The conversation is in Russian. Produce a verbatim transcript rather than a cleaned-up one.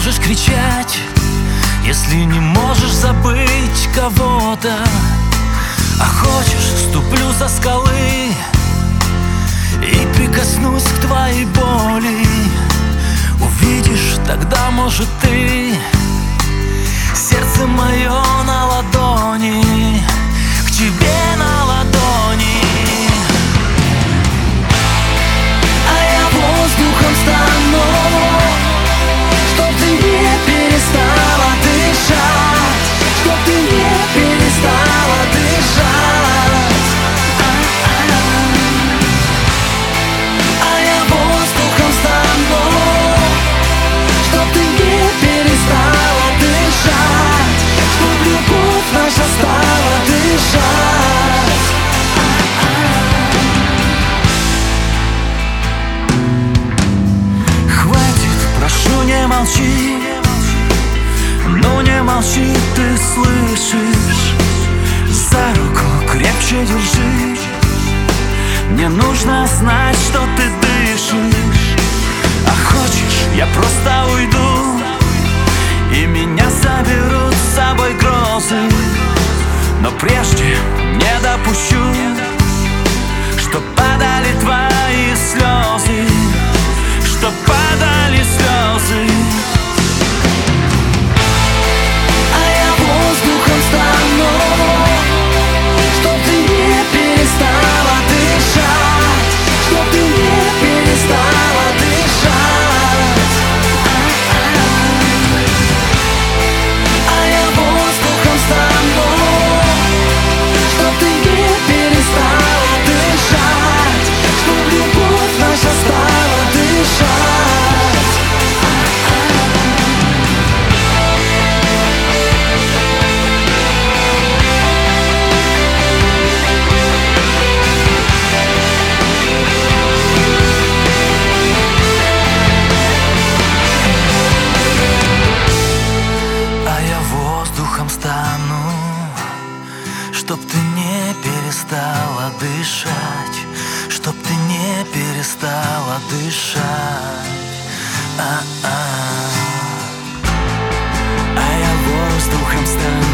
можешь кричать, если не можешь забыть кого-то. А хочешь, ступлю со скалы и прикоснусь к твоей боли. Увидишь, тогда, может, ты сердце мое на ладони, к тебе на ладони. А я воздухом стану, чтоб ты не перестала дышать, чтоб ты не перестала дышать. А я воздухом стану, чтоб ты не перестала дышать, чтоб любовь наша стала дышать. Хватит, прошу, не молчи, ну не молчи, ты слышишь? За руку крепче держи, мне нужно знать, что ты дышишь. А хочешь, я просто уйду, и меня заберут с собой грозы. Но прежде не допущу, что падали твои слезы, что падали слезы. А я воздухом стану, чтоб ты не перестала дышать, чтоб ты не перестала дышать. А я воздухом стану, чтоб ты не перестала дышать, чтоб любовь наша стала дышать. А я воздухом стану, чтоб ты не перестала дышать, чтоб ты не перестала дышать. А-а. А я воздухом стану,